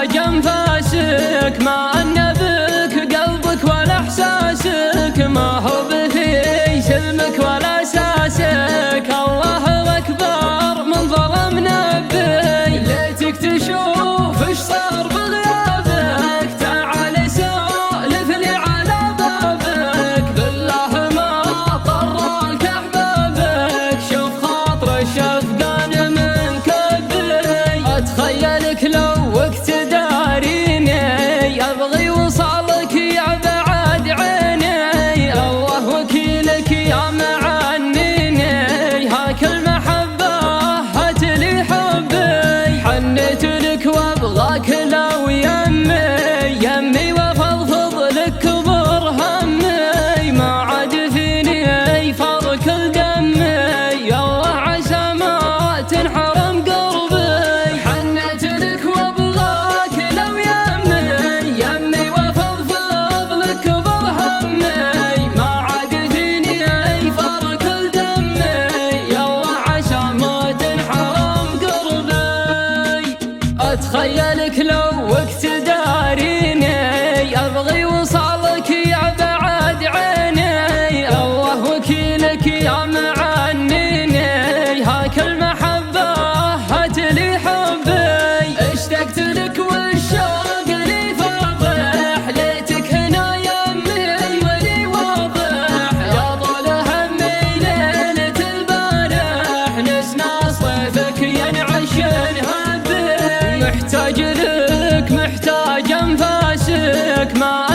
محتاج انفاسك، ما ان بك قلبك ولا احساسك، ما هو بفي سلمك ولا اساسك. الله اكبر من ظلمنا بي، ليتك تشوف ايش صار بغيابك. تعال سولف لي على بابك، بالله ما طرالك احبابك. شوف خاطر الشفقان من كبي، اتخيلك لو وقت داريني، ابغي وصالك يا بعد عيني. الله وكيلك يا معنيني، هاك المحبة هات لي حبي. حنيت لك وابغاك لو يمي وفضفض لك كبر همي. ما عاد فيني فرق دمي، الله عسى ما تنحرم قربي. حنيت لك وابغاك لو يمي وفضفض لك كبر همي. ما عاد فيني فرق دمي، الله عسى ما تنحرم قربي. اتخيلك لو وقت داريني، ابغي وصالك يا بعد عيني. الله وكيلك يا معنيني، هاك المحبة هات لي حبي. اشتقت لك والشوق لي فاضح، ليتك هنا يمي ولي واضح. يا طول همي ليلة البارح، نسنا صيفك ينعش الهبي. محتاج لك محتاج انفاسك، ما